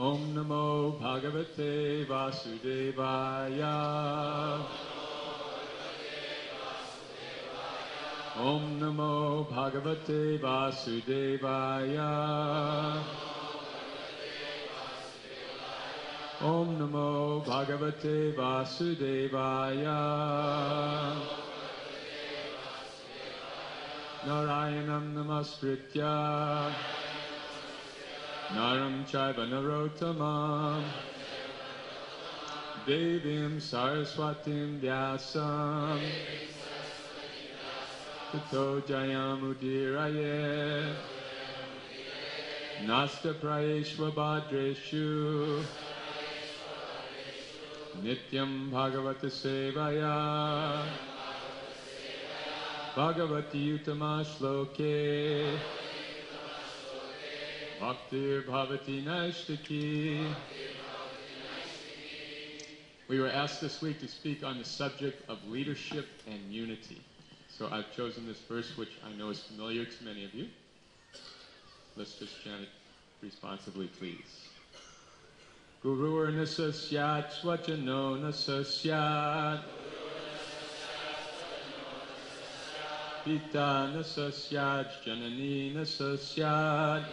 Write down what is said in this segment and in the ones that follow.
Om Namo Bhagavate Vasudevaya. Om Namo Bhagavate Vasudevaya. Om Namo Bhagavate Vasudevaya. Narayanam Namaskritya Naram Chaiva Narottamam Devim Saraswatim Vyasam Tato Jayamudiraye Nasta Prayeshva Bhadreshu Nityam Bhagavata Sevaya Bhagavati Uttama Shloke Bhaktir Bhavati Naishtaki. We were asked this week to speak on the subject of leadership and unity. So I've chosen this verse, which I know is familiar to many of you. Let's just chant it responsibly, please. Gurur nasasyat swachano nasasyat Pita nasasyat janani nasasyat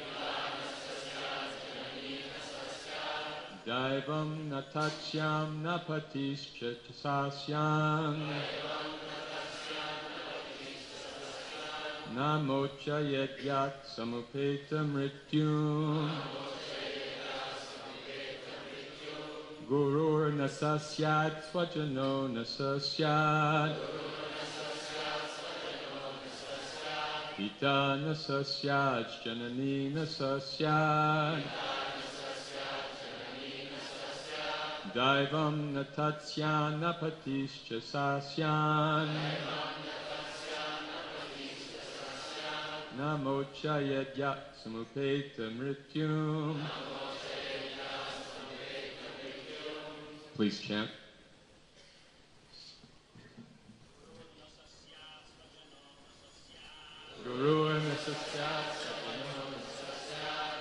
Daivam natatyam napatischa sasyam Namocha yedyak samupeta mrityum Gurur nasasyat swajano nasasyat Pita nasasyat janani nasasyat Daivam natatsyan napatischa sasyan Namocha yedyak samupeta mrityum. Please chant. Guru nasasyat swajano nasasyat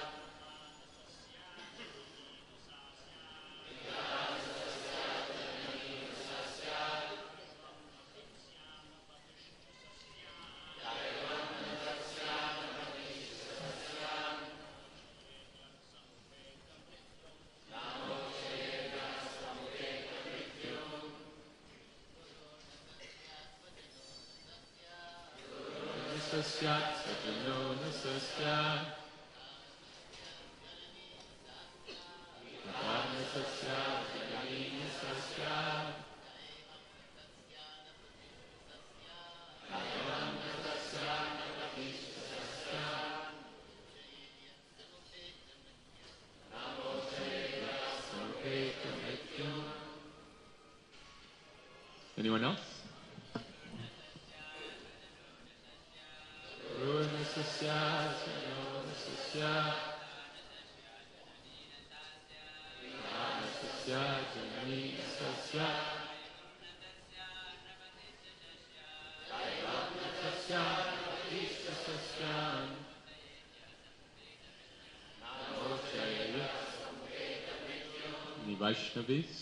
Nasasyat swajano nasasyat Nasasyat janani nasasyat Daivam natasyat napatischa sasyat Namocha yedyak samupeta mrityum. Anyone else? Guru nasasyat swajano nasasyat Nasasyat janani nasasyat Daivam natasyat napatischa sasyat Namocha yedyak. Any Vaishnavis?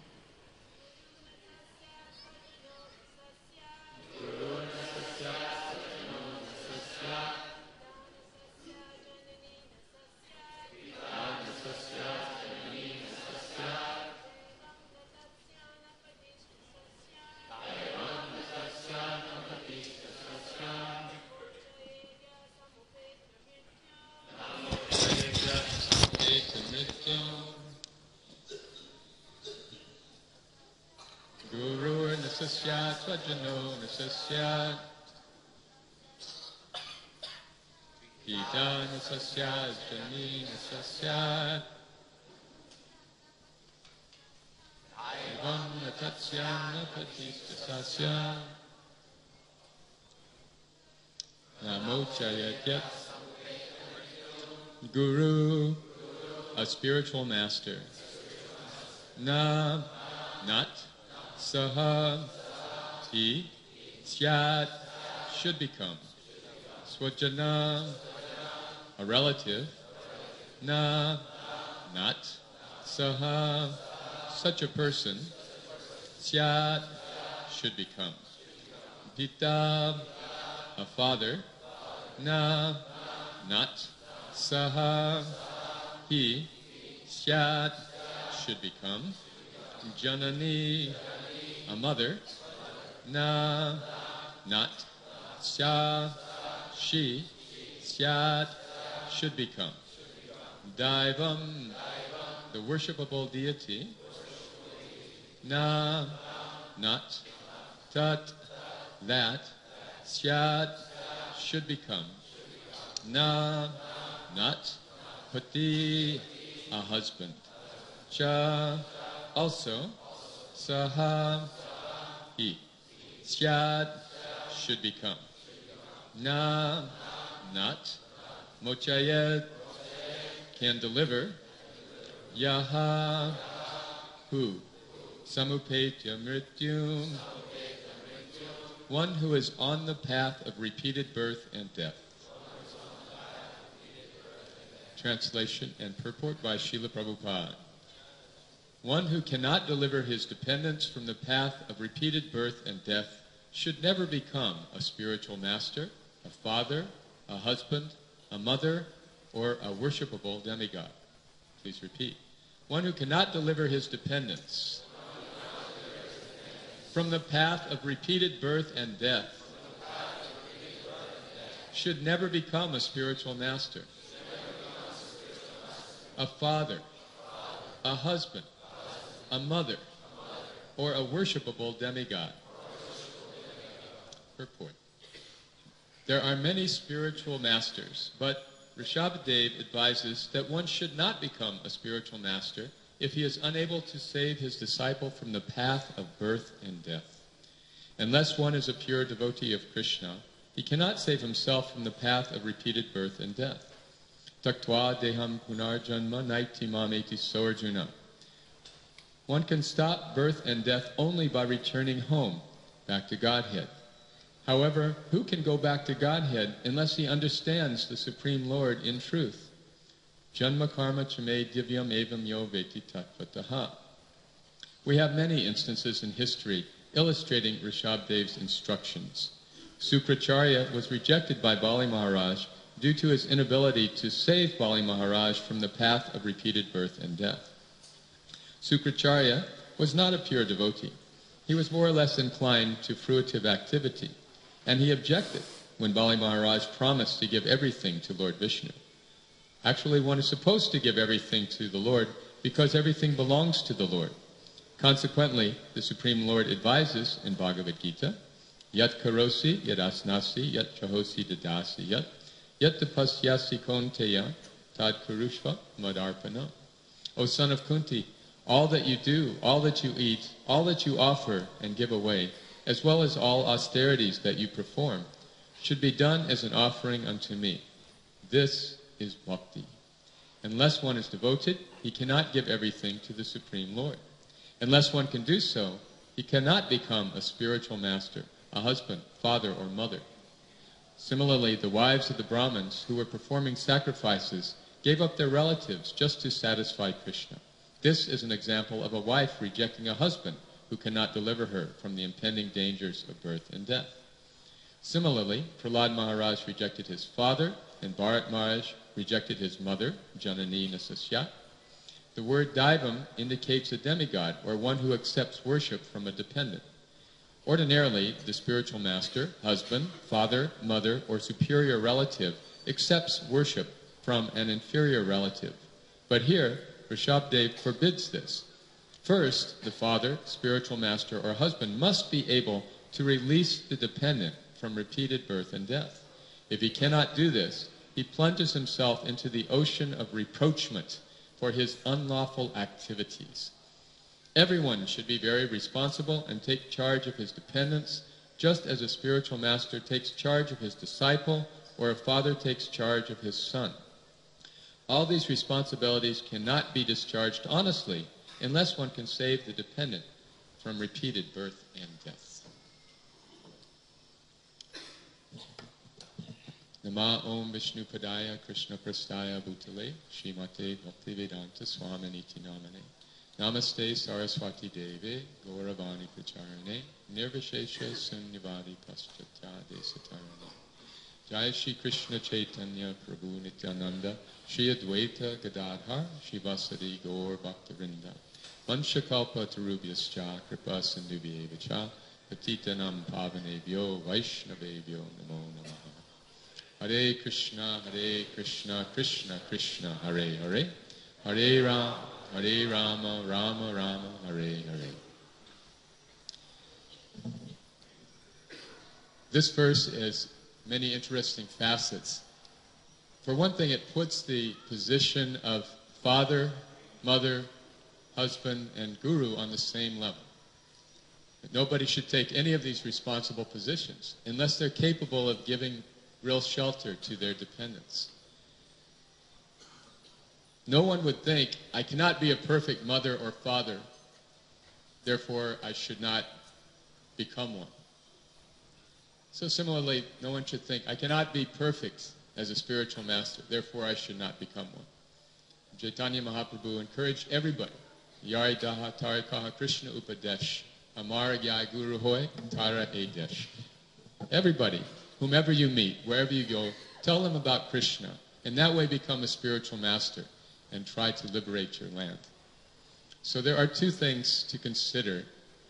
Guru nasasyat swajano nasasyat Pita nasasyat janani nasasyat Daivam natasyat napatischa sasyat Namocha yedyak samupeta mrityum. Guru nasasyat swajano nasasyat Pita nasasyat janani nasasyat Daivam natasyat napatischa sasyat Namocha yedyak. Guru, a spiritual master. Na, not. Saha, he, syat, should become. Swajana, a relative. Na, not. Saha, such a person, syat, should become. Pita, a father, na, not. Saha, he, syat, should become. Janani, a mother, na, not. Sya, she, syat, should become. Daivam, the worshipable deity, na, not. Tat, that. Syat, should become. Na, not. Pati, a husband. Cha, also. Saha, he. Syat, should become. Na, not. Mochayet, can deliver. Yaha, who? Samupetya mrityum, one who is on the path of repeated birth and death. Translation and purport by Srila Prabhupada. One who cannot deliver his dependents from the path of repeated birth and death should never become a spiritual master, a father, a husband, a mother, or a worshipable demigod. Please repeat. One who cannot deliver his dependents from the path of repeated birth and death should never become a spiritual master, a father, a husband, a mother, or a worshipable demigod. Purport. There are many spiritual masters, but Rishabhadev advises that one should not become a spiritual master if he is unable to save his disciple from the path of birth and death. Unless one is a pure devotee of Krishna, he cannot save himself from the path of repeated birth and death. Taktva deham punarjanma naiti mameti soarjuna. One can stop birth and death only by returning home, back to Godhead. However, who can go back to Godhead unless he understands the Supreme Lord in truth? Janma karma chame divyam evam yo veti tatvataha. We have many instances in history illustrating Rishabhdev's instructions. Sukracharya was rejected by Bali Maharaj due to his inability to save Bali Maharaj from the path of repeated birth and death. Sukracharya was not a pure devotee. He was more or less inclined to fruitive activity, and he objected when Bali Maharaj promised to give everything to Lord Vishnu. Actually, one is supposed to give everything to the Lord because everything belongs to the Lord. Consequently, the Supreme Lord advises in Bhagavad Gita, Yat karosi yat asnasi yat chahosi dadasi yat tapasyasi konteya tad kurushva madarpana. O son of Kunti, all that you do, all that you eat, all that you offer and give away, as well as all austerities that you perform, should be done as an offering unto me. This is bhakti. Unless one is devoted, he cannot give everything to the Supreme Lord. Unless one can do so, he cannot become a spiritual master, a husband, father, or mother. Similarly, the wives of the Brahmins who were performing sacrifices gave up their relatives just to satisfy Krishna. This is an example of a wife rejecting a husband who cannot deliver her from the impending dangers of birth and death. Similarly, Prahlad Maharaj rejected his father, and Bharat Maharaj rejected his mother, Janani Nasasya. The word Daivam indicates a demigod, or one who accepts worship from a dependent. Ordinarily, the spiritual master, husband, father, mother, or superior relative accepts worship from an inferior relative. But here, Rishabhdev forbids this. First, the father, spiritual master, or husband must be able to release the dependent from repeated birth and death. If he cannot do this, he plunges himself into the ocean of reproachment for his unlawful activities. Everyone should be very responsible and take charge of his dependents, just as a spiritual master takes charge of his disciple, or a father takes charge of his son. All these responsibilities cannot be discharged honestly unless one can save the dependent from repeated birth and death. Nama Om Vishnu Padaya Krishna Prastaya Bhutale Srimate Bhaktivedanta Swaminiti Namane Namaste Saraswati Devi Gauravani Pracharane Nirvishesha Sunyavadi Paschatya Desatarane Jai Shri Krishna Chaitanya Prabhu Nityananda Shri Advaita Gadadhar Shri Vasadi Gaur Bhaktivinoda Vanshakalpa Tarubhyascha Kripa Sindhubhyevacha Patitanam Pavanebhyo Vaishnavebhyo Namo Namaha Hare Krishna Krishna Krishna Hare Hare Hare Rama Rama Rama Hare Hare. This verse has many interesting facets. For one thing, it puts the position of father, mother, husband, and guru on the same level. Nobody should take any of these responsible positions unless they're capable of giving real shelter to their dependents. No one would think, I cannot be a perfect mother or father, therefore I should not become one. So similarly, no one should think, I cannot be perfect as a spiritual master, therefore I should not become one. Chaitanya Mahaprabhu encouraged everybody, Yari Daha Tarikaha Krishna Upadesh, Amara Gyai Guru Hoy, Tara Edesh. Everybody, whomever you meet, wherever you go, tell them about Krishna, and that way become a spiritual master and try to liberate your land. So there are two things to consider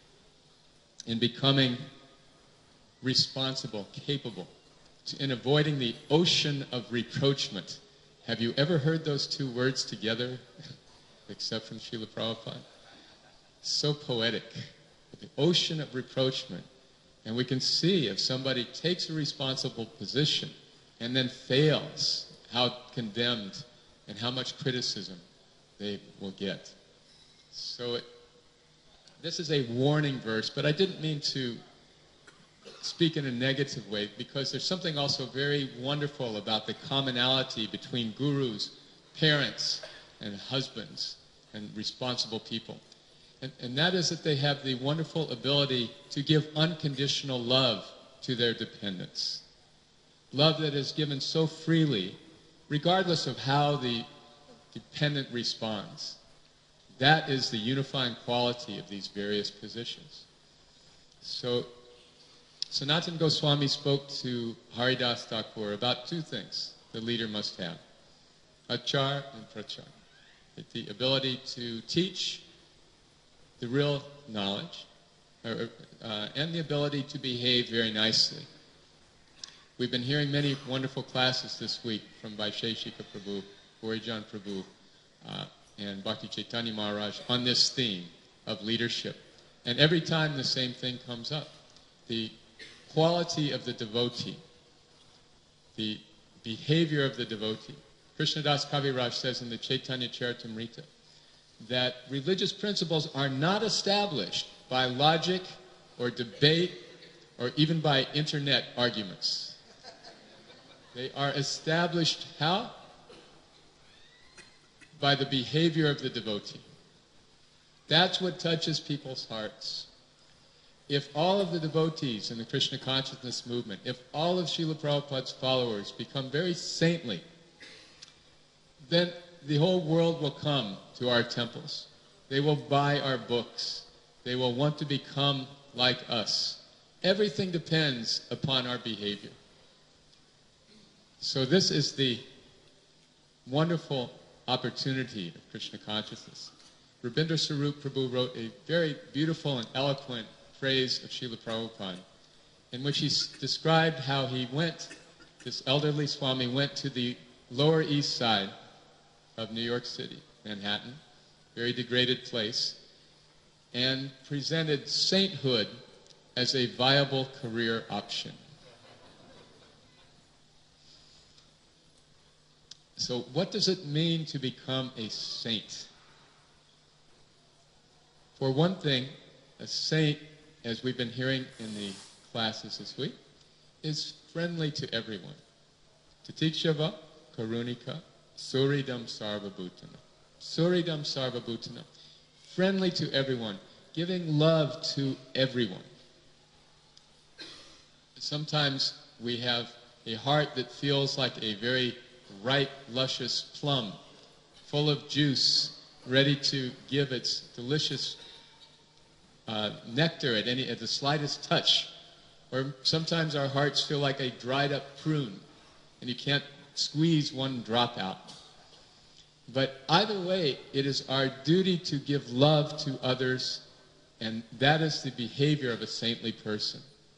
in becoming responsible, capable, in avoiding the ocean of reproachment. Have you ever heard those two words together, except from Srila Prabhupada? So poetic. The ocean of reproachment. And we can see if somebody takes a responsible position and then fails, how condemned and how much criticism they will get. So this is a warning verse, but I didn't mean to speak in a negative way, because there's something also very wonderful about the commonality between gurus, parents, and husbands, and responsible people. And that is that they have the wonderful ability to give unconditional love to their dependents. Love that is given so freely, regardless of how the dependent responds. That is the unifying quality of these various positions. So Sanatana Goswami spoke to Haridas Thakur about two things the leader must have: achar and prachar. The ability to teach the real knowledge, and the ability to behave very nicely. We've been hearing many wonderful classes this week from Vaisheshika Prabhu, Gaurijan Prabhu, and Bhakti Chaitanya Maharaj on this theme of leadership. And every time the same thing comes up. The quality of the devotee, the behavior of the devotee. Krishnadas Kaviraj says in the Chaitanya Charitamrita that religious principles are not established by logic or debate or even by internet arguments. They are established how? By the behavior of the devotee. That's what touches people's hearts. If all of the devotees in the Krishna consciousness movement, if all of Srila Prabhupada's followers become very saintly, then the whole world will come to our temples. They will buy our books. They will want to become like us. Everything depends upon our behavior. So this is the wonderful opportunity of Krishna consciousness. Rabindra Sarup Prabhu wrote a very beautiful and eloquent phrase of Srila Prabhupada, in which he described how he went, this elderly Swami went to the Lower East Side of New York City, Manhattan, very degraded place, and presented sainthood as a viable career option. So what does it mean to become a saint? For one thing, a saint, as we've been hearing in the classes this week, is friendly to everyone. Titiksha Karunika Suridam Sarvabhutana. Suridam Sarvabhutana. Friendly to everyone, giving love to everyone. Sometimes we have a heart that feels like a very ripe, luscious plum, full of juice, ready to give its delicious nectar at the slightest touch. Or sometimes our hearts feel like a dried up prune, and you can't squeeze one drop out. But either way, it is our duty to give love to others, and that is the behavior of a saintly person.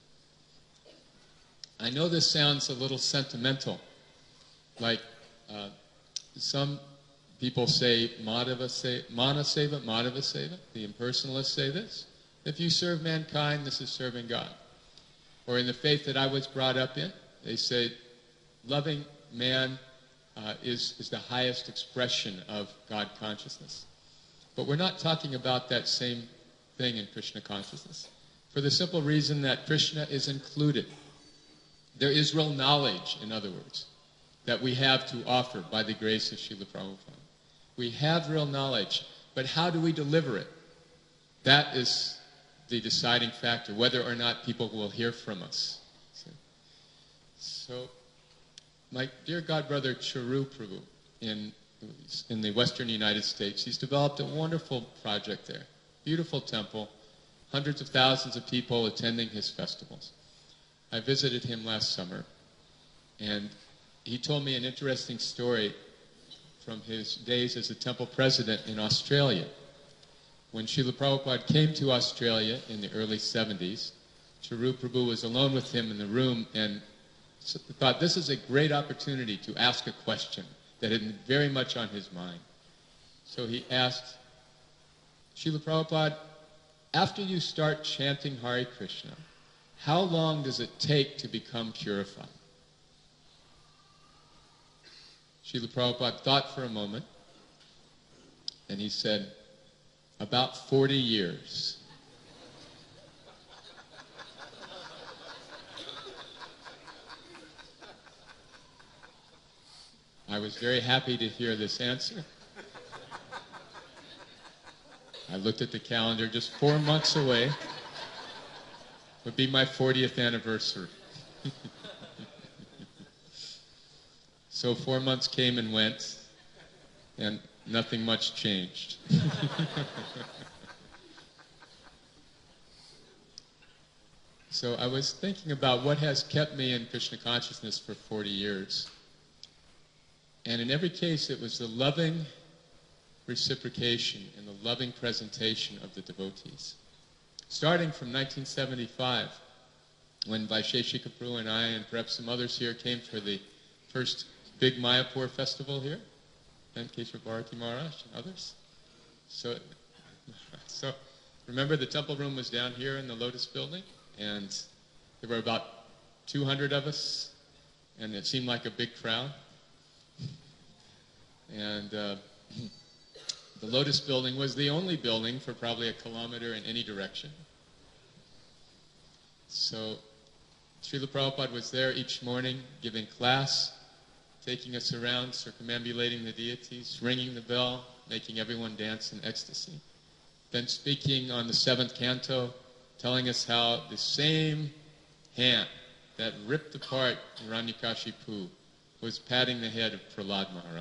I know this sounds a little sentimental, like some people say, mana seva, madhava seva. The impersonalists say this. If you serve mankind, this is serving God. Or in the faith that I was brought up in, they say, loving man is the highest expression of God consciousness. But we're not talking about that same thing in Krishna consciousness, for the simple reason that Krishna is included. There is real knowledge, in other words, that we have to offer by the grace of Srila Prabhupada. We have real knowledge, but how do we deliver it? That is the deciding factor, whether or not people will hear from us. So my dear godbrother Charu Prabhu in the western United States, he's developed a wonderful project there. Beautiful temple, hundreds of thousands of people attending his festivals. I visited him last summer, and he told me an interesting story from his days as a temple president in Australia. When Srila Prabhupada came to Australia in the early 70s, Charu Prabhu was alone with him in the room and thought this is a great opportunity to ask a question that had been very much on his mind. So he asked, Srila Prabhupada, after you start chanting Hare Krishna, how long does it take to become purified? Srila Prabhupada thought for a moment, and he said, about 40 years. I was very happy to hear this answer. I looked at the calendar, just 4 months away would be my 40th anniversary. So 4 months came and went, and nothing much changed. So I was thinking about what has kept me in Krishna consciousness for 40 years. And in every case, it was the loving reciprocation and the loving presentation of the devotees. Starting from 1975, when Vaisheshika Prabhu and I, and perhaps some others here, came for the first big Mayapur festival here, and Keshava Bharati Maharaj and others. So remember the temple room was down here in the Lotus building, and there were about 200 of us, and it seemed like a big crowd. And the Lotus building was the only building for probably a kilometer in any direction. So Srila Prabhupada was there each morning giving class, taking us around, circumambulating the deities, ringing the bell, making everyone dance in ecstasy. Then speaking on the 7th canto, telling us how the same hand that ripped apart Hiranyakashipu was patting the head of Prahlad Maharaj.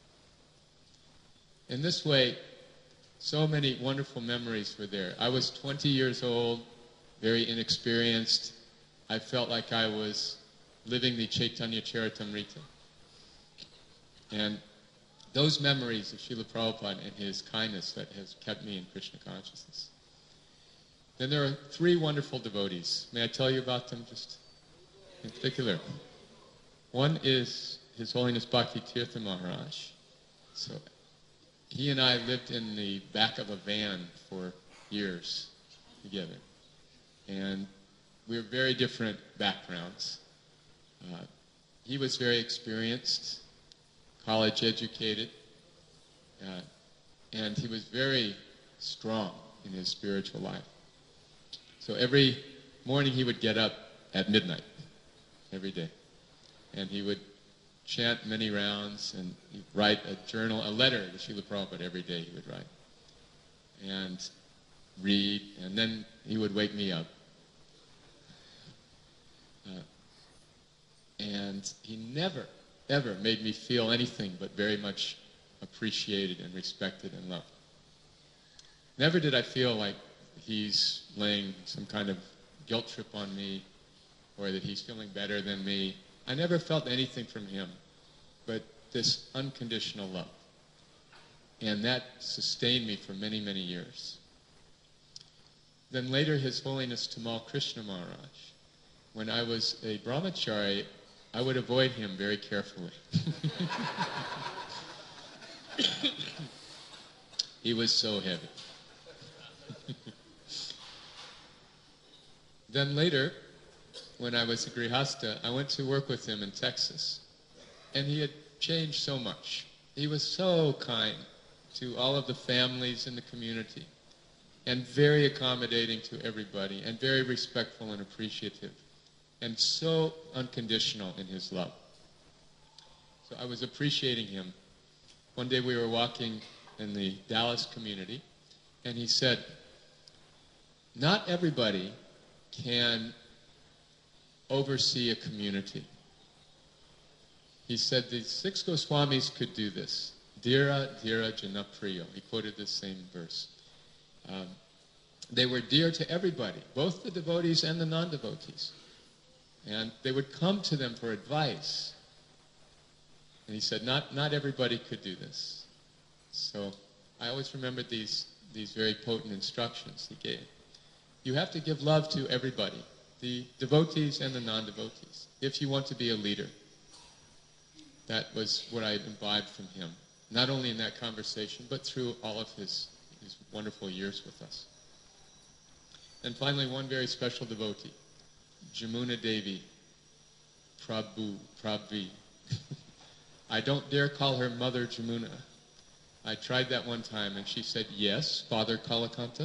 In this way, so many wonderful memories were there. I was 20 years old, very inexperienced. I felt like I was living the Chaitanya Charitamrita. And those memories of Srila Prabhupada and his kindness that has kept me in Krishna consciousness. Then there are 3 wonderful devotees. May I tell you about them just in particular? One is His Holiness Bhakti Tirtha Maharaj. So he and I lived in the back of a van for years together. And we were very different backgrounds. He was very experienced, college educated, and he was very strong in his spiritual life. So every morning he would get up at midnight, every day. And he would chant many rounds and he'd write a letter to Srila Prabhupada every day he would write. And read, and then he would wake me up. And he never, ever made me feel anything but very much appreciated and respected and loved. Never did I feel like he's laying some kind of guilt trip on me or that he's feeling better than me. I never felt anything from him but this unconditional love. And that sustained me for many, many years. Then later, His Holiness Tamal Krishna Maharaj, when I was a brahmachari, I would avoid him very carefully. He was so heavy. Then later, when I was a grihasta, I went to work with him in Texas. And he had changed so much. He was so kind to all of the families in the community, and very accommodating to everybody, and very respectful and appreciative, and so unconditional in his love. So I was appreciating him. One day we were walking in the Dallas community, and he said, not everybody can oversee a community. He said the 6 Goswamis could do this. Dhira, dhira, janapriyo. He quoted this same verse. They were dear to everybody, both the devotees and the non-devotees. And they would come to them for advice. And he said, not everybody could do this. So I always remembered these very potent instructions he gave. You have to give love to everybody, the devotees and the non-devotees, if you want to be a leader. That was what I imbibed from him, not only in that conversation, but through all of his wonderful years with us. And finally, one very special devotee, Jamuna Devi, Prabhu. I don't dare call her Mother Jamuna. I tried that one time, and she said, yes, Father Kalakanta.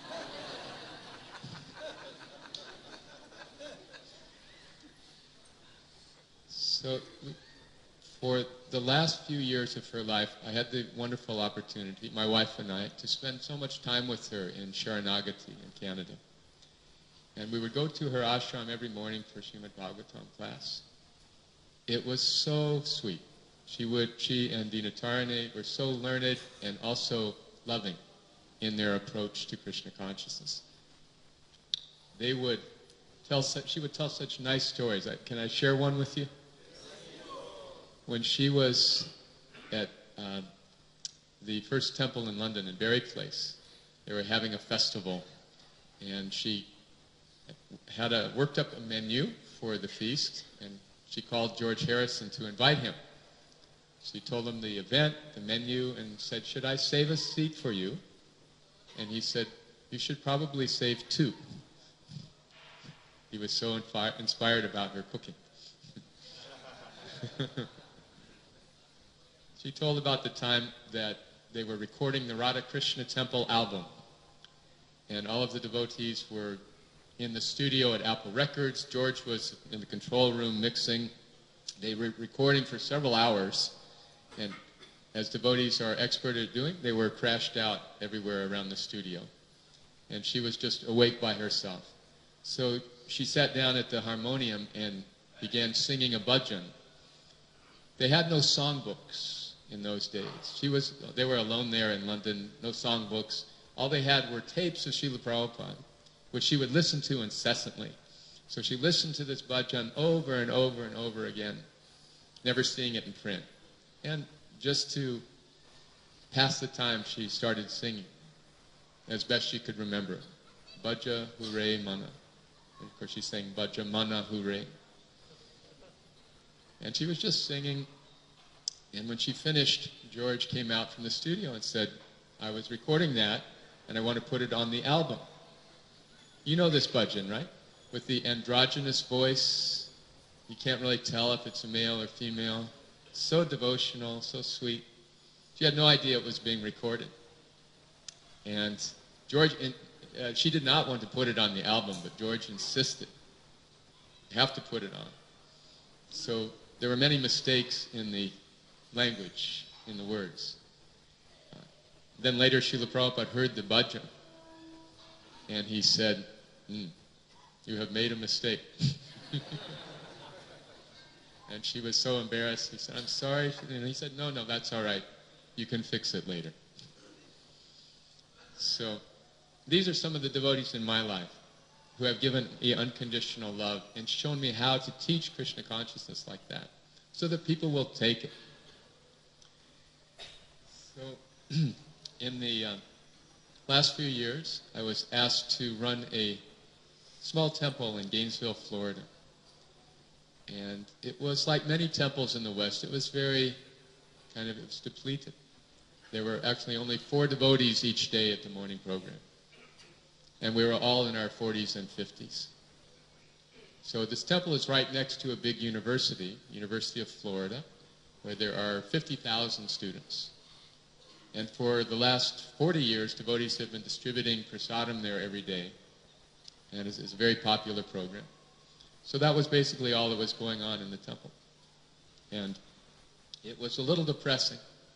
So, for the last few years of her life, I had the wonderful opportunity, my wife and I, to spend so much time with her in Sharanagati in Canada. And we would go to her ashram every morning for Srimad Bhagavatam class. It was so sweet. She and Dinatarane were so learned and also loving in their approach to Krishna consciousness. She would tell such nice stories. Can I share one with you? When she was at the first temple in London, in Berry Place, they were having a festival, and she had worked up a menu for the feast, and she called George Harrison to invite him. She told him the event, the menu, and said, should I save a seat for you? And he said, you should probably save 2. He was so inspired about her cooking. She told about the time that they were recording the Radha Krishna Temple album. And all of the devotees were in the studio at Apple Records. George was in the control room mixing. They were recording for several hours. And as devotees are expert at doing, they were crashed out everywhere around the studio. And she was just awake by herself. So she sat down at the harmonium and began singing a bhajan. They had no songbooks in those days. They were alone there in London, no songbooks. All they had were tapes of Srila Prabhupada, which she would listen to incessantly. So she listened to this bhajan over and over and over again, never seeing it in print. And just to pass the time, she started singing as best she could remember. Bhaja Hooray Mana. And of course she sang Bhaja Mana Hooray. And she was just singing. And when she finished, George came out from the studio and said, I was recording that, and I want to put it on the album. You know this bhajan, right? With the androgynous voice. You can't really tell if it's a male or female. So devotional, so sweet. She had no idea it was being recorded. And George, she did not want to put it on the album, but George insisted. You have to put it on. So there were many mistakes in the language, in the words. Then later Srila Prabhupada heard the bhajan, and he said, you have made a mistake. And she was so embarrassed. He said, I'm sorry. And he said, no, that's all right. You can fix it later. So these are some of the devotees in my life who have given me unconditional love and shown me how to teach Krishna consciousness like that, so that people will take it. So in the last few years, I was asked to run a small temple in Gainesville, Florida. And it was like many temples in the West. It was very it was depleted. There were actually only 4 devotees each day at the morning program. And we were all in our 40s and 50s. So this temple is right next to a big university, University of Florida, where there are 50,000 students. And for the last 40 years, devotees have been distributing prasadam there every day. And it's a very popular program. So that was basically all that was going on in the temple. And it was a little depressing.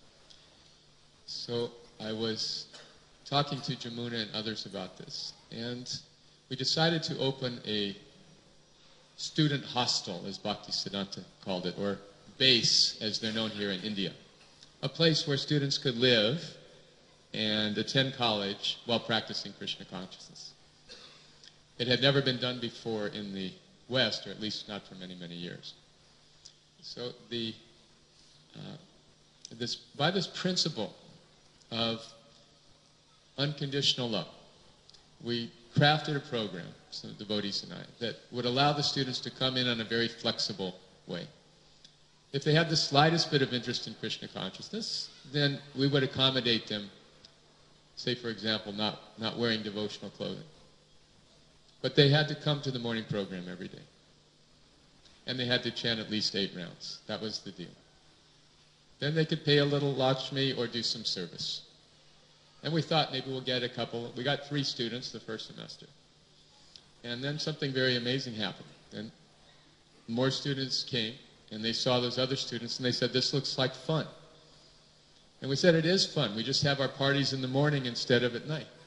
So I was talking to Jamuna and others about this. And we decided to open a student hostel, as Bhaktisiddhanta called it, or base, as they're known here in India. A place where students could live and attend college while practicing Krishna consciousness. It had never been done before in the West, or at least not for many, many years. So by this principle of unconditional love, we crafted a program, some devotees and I, that would allow the students to come in on a very flexible way. If they had the slightest bit of interest in Krishna consciousness, then we would accommodate them, say, for example, not wearing devotional clothing. But they had to come to the morning program every day. And they had to chant at least 8 rounds. That was the deal. Then they could pay a little Lakshmi or do some service. And we thought maybe we'll get a couple. We got 3 students the first semester. And then something very amazing happened. And more students came, and they saw those other students, and they said, this looks like fun. And we said, it is fun. We just have our parties in the morning instead of at night.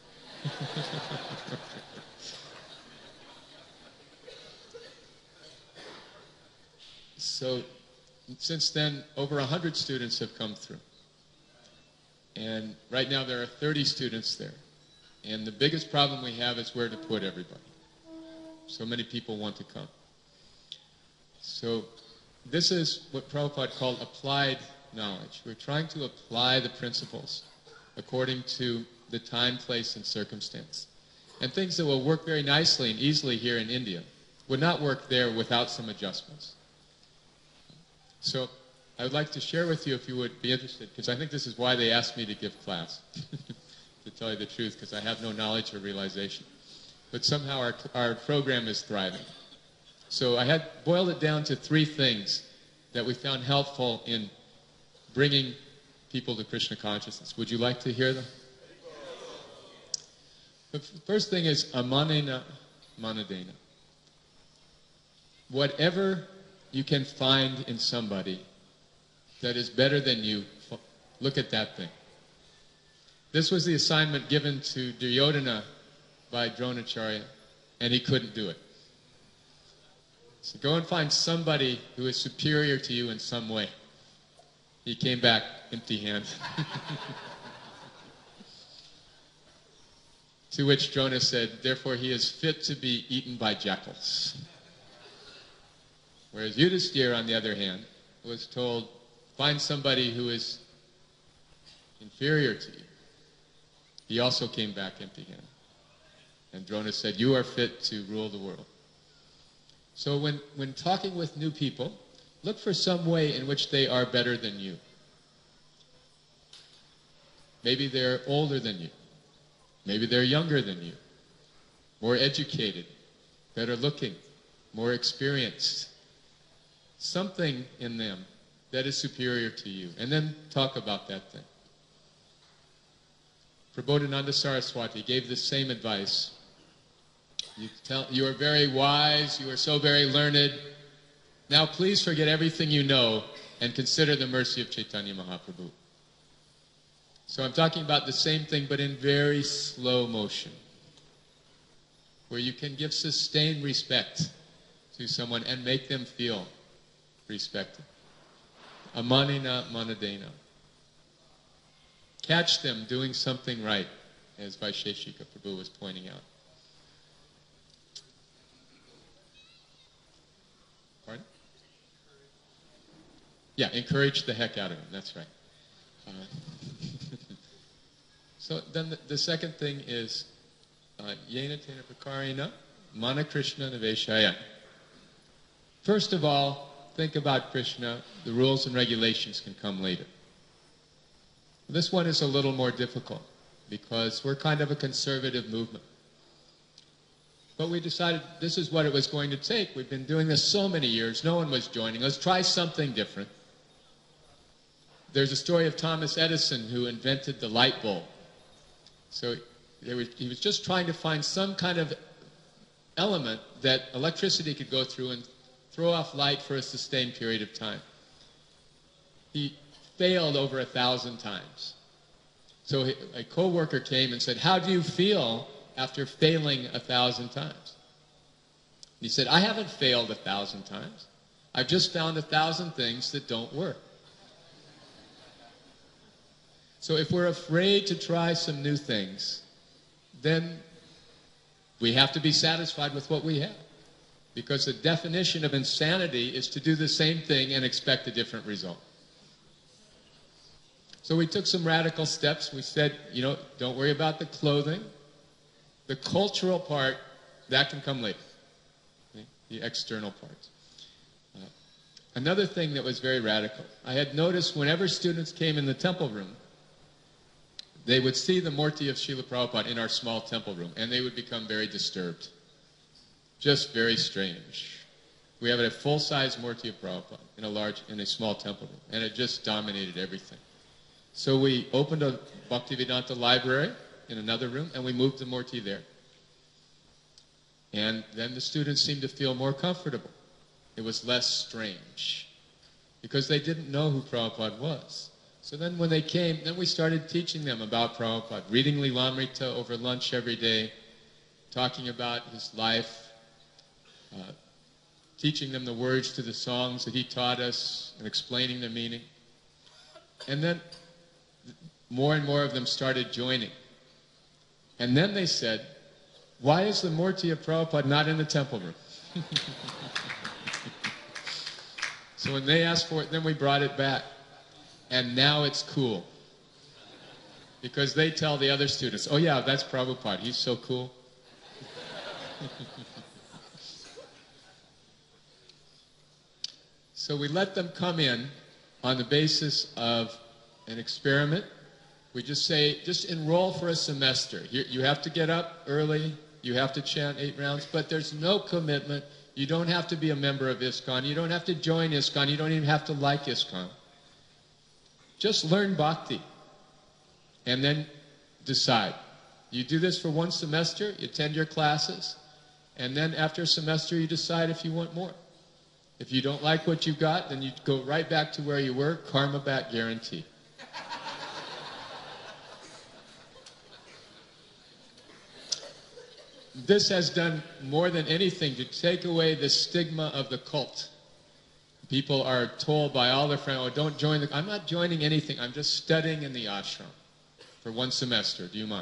So since then, over 100 students have come through. And right now there are 30 students there. And the biggest problem we have is where to put everybody. So many people want to come. So this is what Prabhupada called applied knowledge. We're trying to apply the principles according to the time, place, and circumstance. And things that will work very nicely and easily here in India would not work there without some adjustments. So I would like to share with you, if you would be interested, because I think this is why they asked me to give class, to tell you the truth, because I have no knowledge or realization. But somehow our program is thriving. So I had boiled it down to 3 things that we found helpful in bringing people to Krishna consciousness. Would you like to hear them? The first thing is amanena manadena. Whatever you can find in somebody that is better than you, look at that thing. This was the assignment given to Duryodhana by Dronacharya, and he couldn't do it. So go and find somebody who is superior to you in some way. He came back empty-handed. To which Drona said, therefore he is fit to be eaten by jackals. Whereas Yudhisthira, on the other hand, was told, find somebody who is inferior to you. He also came back empty-handed. And Drona said, you are fit to rule the world. So when talking with new people, look for some way in which they are better than you. Maybe they're older than you. Maybe they're younger than you. More educated, better looking, more experienced. Something in them that is superior to you. And then talk about that thing. Prabodhananda Saraswati gave the same advice. You are very wise, you are so very learned. Now please forget everything you know and consider the mercy of Chaitanya Mahaprabhu. So I'm talking about the same thing, but in very slow motion, where you can give sustained respect to someone and make them feel respected. Amanina manadena. Catch them doing something right, as Vaisheshika Prabhu was pointing out. Pardon? Yeah, encourage the heck out of them, that's right. So then the second thing is Yena Tena Prakarina Mana Krishna Naveshaya. First of all, think about Krishna. The rules and regulations can come later. This one is a little more difficult because we're kind of a conservative movement. But we decided this is what it was going to take. We've been doing this so many years. No one was joining. Let's try something different. There's a story of Thomas Edison who invented the light bulb. So he was just trying to find some kind of element that electricity could go through and throw off light for a sustained period of time. He failed over 1,000 times. So a co-worker came and said, "How do you feel after failing 1,000 times?" He said, "I haven't failed 1,000 times. I've just found 1,000 things that don't work." So if we're afraid to try some new things, then we have to be satisfied with what we have. Because the definition of insanity is to do the same thing and expect a different result. So we took some radical steps. We said, don't worry about the clothing. The cultural part, that can come later. Okay? The external parts. Another thing that was very radical, I had noticed whenever students came in the temple room, they would see the Murti of Srila Prabhupada in our small temple room, and they would become very disturbed. Just very strange. We have a full-size Murti of Prabhupada in a small temple room, and it just dominated everything. So we opened a Bhaktivedanta library in another room, and we moved the Murti there. And then the students seemed to feel more comfortable. It was less strange, because they didn't know who Prabhupada was. So then when they came, then we started teaching them about Prabhupada, reading Lilamrita over lunch every day, talking about his life, teaching them the words to the songs that he taught us and explaining the meaning. And then more and more of them started joining. And then they said, "Why is the Murti of Prabhupada not in the temple room?" So when they asked for it, then we brought it back. And now it's cool. Because they tell the other students, "Oh yeah, that's Prabhupada. He's so cool." So we let them come in on the basis of an experiment. We just say, just enroll for a semester. You have to get up early. You have to chant 8 rounds. But there's no commitment. You don't have to be a member of ISKCON. You don't have to join ISKCON. You don't even have to like ISKCON. Just learn bhakti and then decide. You do this for 1 semester, you attend your classes, and then after a semester you decide if you want more. If you don't like what you got, then you go right back to where you were, karma back guarantee. This has done more than anything to take away the stigma of the cult. People are told by all their friends, "Oh, don't join I'm not joining anything. I'm just studying in the ashram for 1 semester. Do you mind?"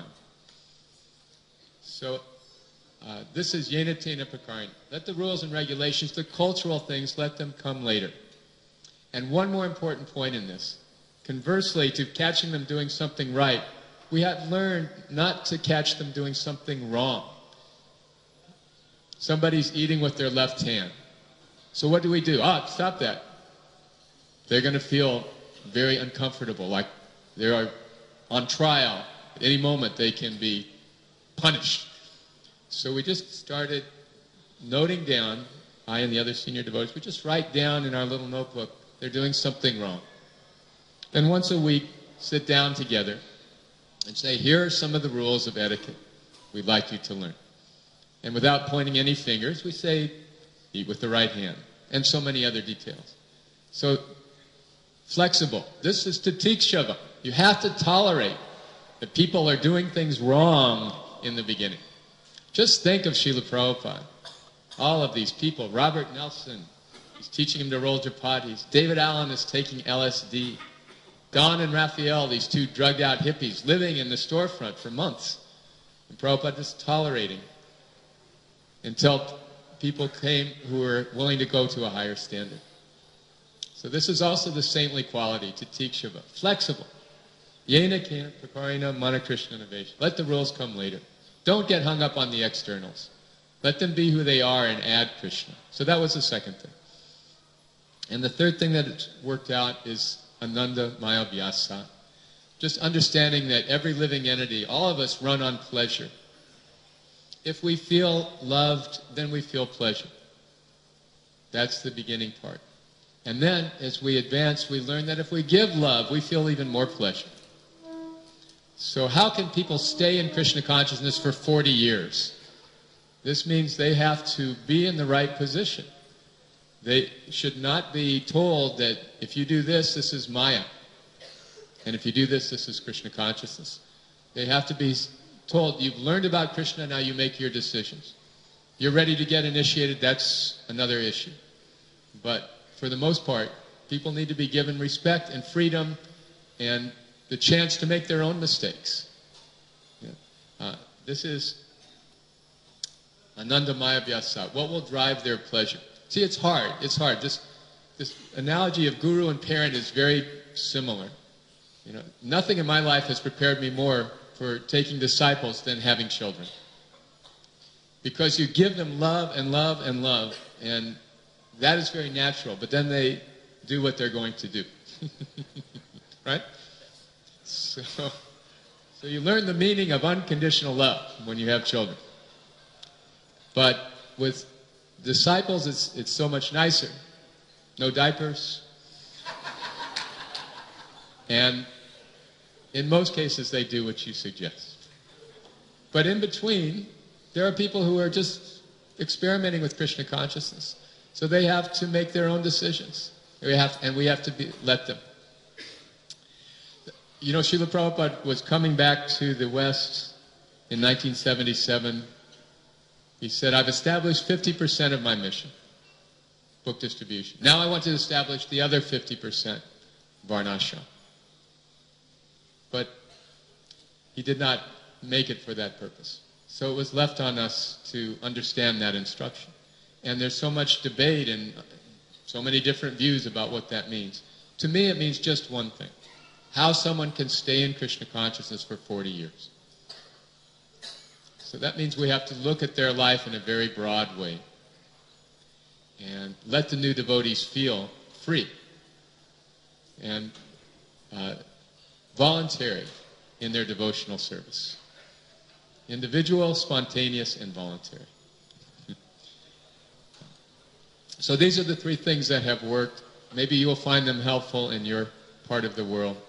So this is Yena Tena Prakarina. Let the rules and regulations, the cultural things, let them come later. And one more important point in this. Conversely, to catching them doing something right, we have learned not to catch them doing something wrong. Somebody's eating with their left hand. So what do we do? Stop that. They're going to feel very uncomfortable, like they are on trial. At any moment they can be punished. So we just started noting down, I and the other senior devotees, we just write down in our little notebook, they're doing something wrong. Then once a week, sit down together and say, here are some of the rules of etiquette we'd like you to learn. And without pointing any fingers, we say, eat with the right hand, and so many other details. So, flexible. This is Tatikshava. You have to tolerate that people are doing things wrong in the beginning. Just think of Srila Prabhupada. All of these people, Robert Nelson, He's teaching him to roll chapatis. David Allen is taking LSD. Don and Raphael, these two drugged out hippies, living in the storefront for months. And Prabhupada is tolerating until people came who were willing to go to a higher standard. So this is also the saintly quality, to Tikshiva. Flexible. Yena kena prakarina mana Krishna innovation. Let the rules come later. Don't get hung up on the externals. Let them be who they are and add Krishna. So that was the second thing. And the third thing that worked out is Ananda Maya Vyasa. Just understanding that every living entity, all of us run on pleasure. If we feel loved, then we feel pleasure. That's the beginning part. And then, as we advance, we learn that if we give love, we feel even more pleasure. So how can people stay in Krishna consciousness for 40 years? This means they have to be in the right position. They should not be told that if you do this, this is Maya. And if you do this, this is Krishna consciousness. They have to be told, you've learned about Krishna, now you make your decisions. You're ready to get initiated, that's another issue. But for the most part, people need to be given respect and freedom and the chance to make their own mistakes. Yeah. This is Ananda Maya Vyasa. What will drive their pleasure? See, it's hard. It's hard. This analogy of guru and parent is very similar. You know, nothing in my life has prepared me more for taking disciples than having children. Because you give them love and love and love, and that is very natural, but then they do what they're going to do. Right? So you learn the meaning of unconditional love when you have children. But with disciples, it's so much nicer. No diapers. And in most cases, they do what you suggest. But in between, there are people who are just experimenting with Krishna consciousness. So they have to make their own decisions. We have to let them. You know, Srila Prabhupada was coming back to the West in 1977. He said, I've established 50% of my mission, book distribution. Now I want to establish the other 50%, Varnashram. But he did not make it for that purpose. So it was left on us to understand that instruction. And there's so much debate and so many different views about what that means. To me, it means just one thing. How someone can stay in Krishna consciousness for 40 years. So that means we have to look at their life in a very broad way and let the new devotees feel free and voluntary in their devotional service. Individual, spontaneous, and voluntary. So these are the three things that have worked. Maybe you will find them helpful in your part of the world.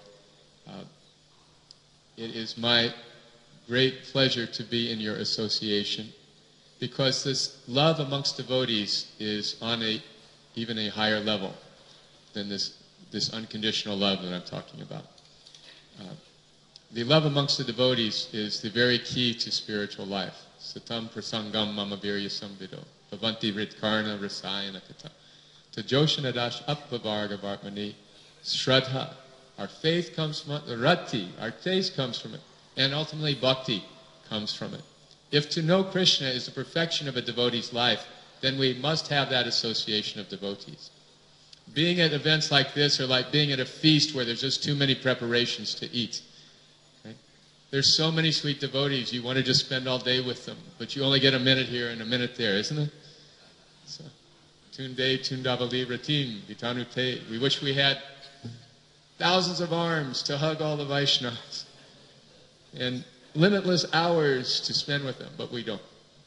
It is my great pleasure to be in your association because this love amongst devotees is on even a higher level than this unconditional love that I'm talking about. The love amongst the devotees is the very key to spiritual life. Satam prasangam mama virya samvido bhavanti ritkarna rasayana kata tajoshanadash apvavarga varmani shraddha. Our faith comes from it, rati, our taste comes from it, and ultimately bhakti comes from it. If to know Krishna is the perfection of a devotee's life, then we must have that association of devotees. Being at events like this are like being at a feast where there's just too many preparations to eat. Right? There's so many sweet devotees, you want to just spend all day with them, but you only get a minute here and a minute there, isn't it? So, Tunde Tundavali Ratim Vitanute. We wish we had thousands of arms to hug all the Vaishnavas and limitless hours to spend with them, but we don't.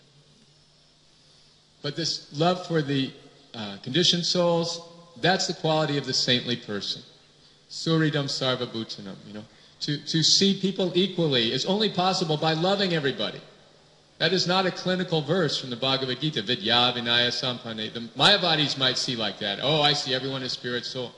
But this love for the conditioned souls, that's the quality of the saintly person. Suridam sarva bhutanam, you know. To see people equally is only possible by loving everybody. That is not a clinical verse from the Bhagavad Gita, vidya vinaya sampanne. The Mayavadis might see like that. Oh, I see everyone as spirit soul.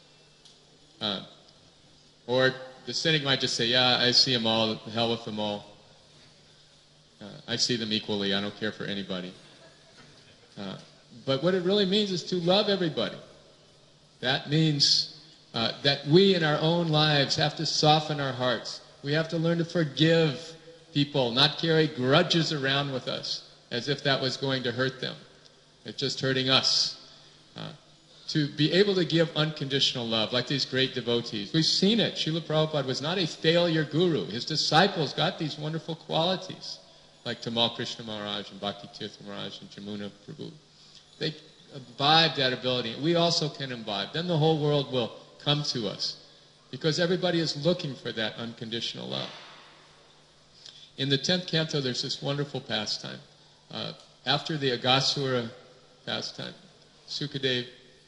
Or the cynic might just say, yeah, I see them all, the hell with them all. I see them equally, I don't care for anybody. But what it really means is to love everybody. That means that we in our own lives have to soften our hearts. We have to learn to forgive people, not carry grudges around with us as if that was going to hurt them. It's just hurting us. To be able to give unconditional love, like these great devotees. We've seen it. Srila Prabhupada was not a failure guru. His disciples got these wonderful qualities, like Tamal Krishna Maharaj and Bhakti Tirtha Maharaj and Jamuna Prabhu. They imbibed that ability. We also can imbibe. Then the whole world will come to us, because everybody is looking for that unconditional love. In the 10th canto, there's this wonderful pastime. After the Aghasura pastime, Sukadev,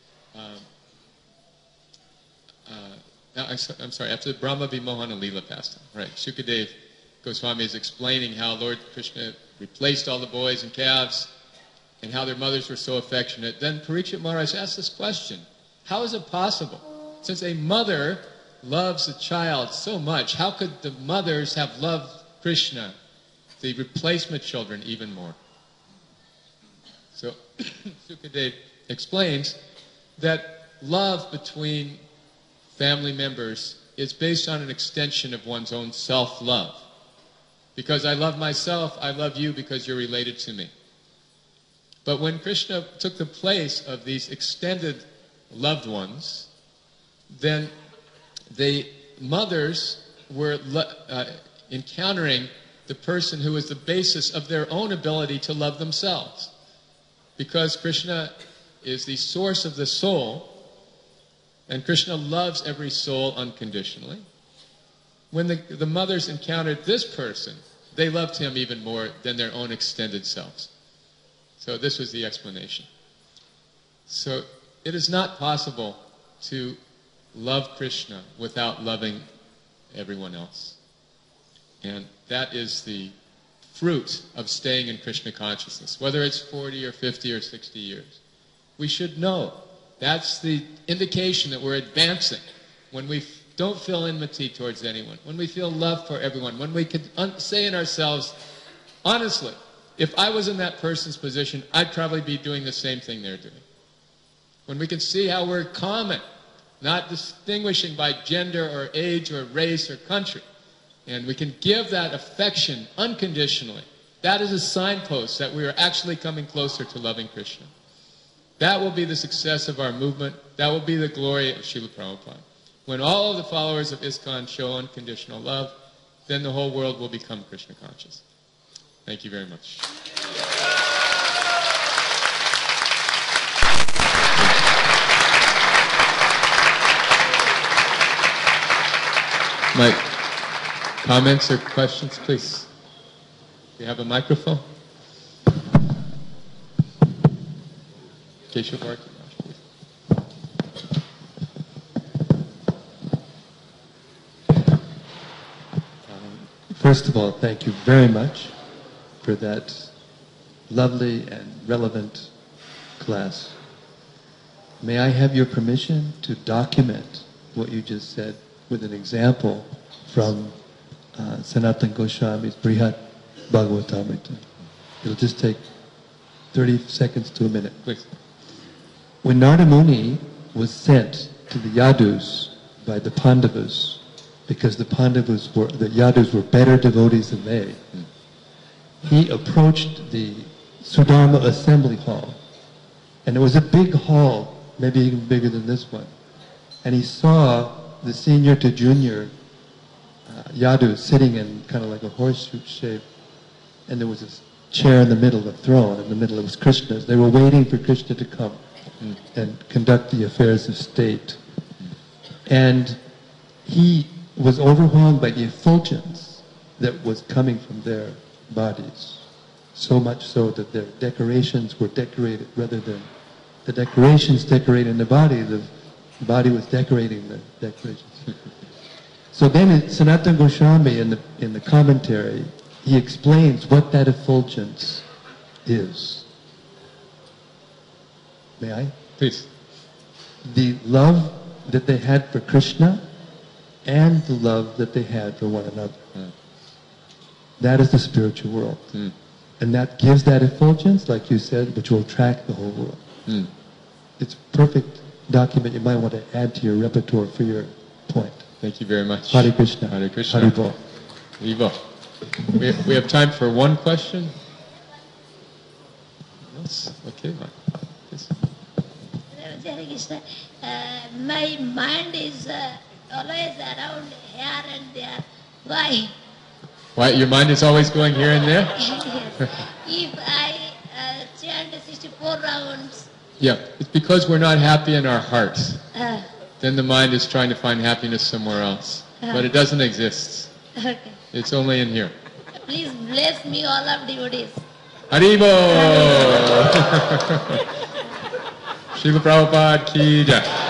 after the Brahma Vimohana Leela pastime, right? Sukadev Goswami is explaining how Lord Krishna replaced all the boys and calves and how their mothers were so affectionate. Then Parikshit Maharaj asked this question: how is it possible? Since a mother loves a child so much, how could the mothers have loved Krishna, the replacement children, even more? So Sukadev explains that love between family members is based on an extension of one's own self-love. Because I love myself, I love you because you're related to me. But when Krishna took the place of these extended loved ones, then the mothers were encountering the person who was the basis of their own ability to love themselves. Because Krishna is the source of the soul, and Krishna loves every soul unconditionally. When the mothers encountered this person, they loved him even more than their own extended selves. So this was the explanation. So it is not possible to love Krishna without loving everyone else. And that is the fruit of staying in Krishna consciousness, whether it's 40 or 50 or 60 years. We should know that's the indication that we're advancing when we don't feel enmity towards anyone, when we feel love for everyone, when we could say in ourselves, honestly, if I was in that person's position, I'd probably be doing the same thing they're doing. When we can see how we're common, not distinguishing by gender or age or race or country, and we can give that affection unconditionally, that is a signpost that we are actually coming closer to loving Krishna. That will be the success of our movement. That will be the glory of Srila Prabhupada. When all of the followers of ISKCON show unconditional love, then the whole world will become Krishna conscious. Thank you very much. Mike, comments or questions, please? Do you have a microphone? Keshav Bharti, please. First of all, thank you very much for that lovely and relevant class. May I have your permission to document what you just said with an example from Sanatana Goswami's Brihat Bhagavatamrita? It'll just take 30 seconds to a minute. Please. When Narada Muni was sent to the Yadus by the Pandavas, because the Yadus were better devotees than they, he approached the Sudharma assembly hall. And it was a big hall, maybe even bigger than this one. And he saw the senior to junior Yadus sitting in kind of like a horseshoe shape. And there was this chair in the middle, a throne in the middle. It was Krishna's. They were waiting for Krishna to come and conduct the affairs of state. And he was overwhelmed by the effulgence that was coming from their bodies. So much so that their decorations were decorated rather than the decorations decorating the body was decorating the decorations. So then Sanatana Goswami in the commentary, he explains what that effulgence is. May I? Please. The love that they had for Krishna and the love that they had for one another. That is the spiritual world. And that gives that effulgence, like you said, which will attract the whole world. Mm. It's a perfect document you might want to add to your repertoire for your point. Thank you very much. Hare Krishna. Hare Krishna. Haribol. Haribol. We have time for one question. Yes. Okay. Yes. Hare Krishna. My mind is always around here and there. Why? Why your mind is always going here and there? Yes. If I chant 64 rounds, Yeah, it's because we're not happy in our hearts. uh, Then the mind is trying to find happiness somewhere else. But it doesn't exist. okay. It's only in here. Please bless me, all of devotees. Haribol! Srila Prabhupada ki jai.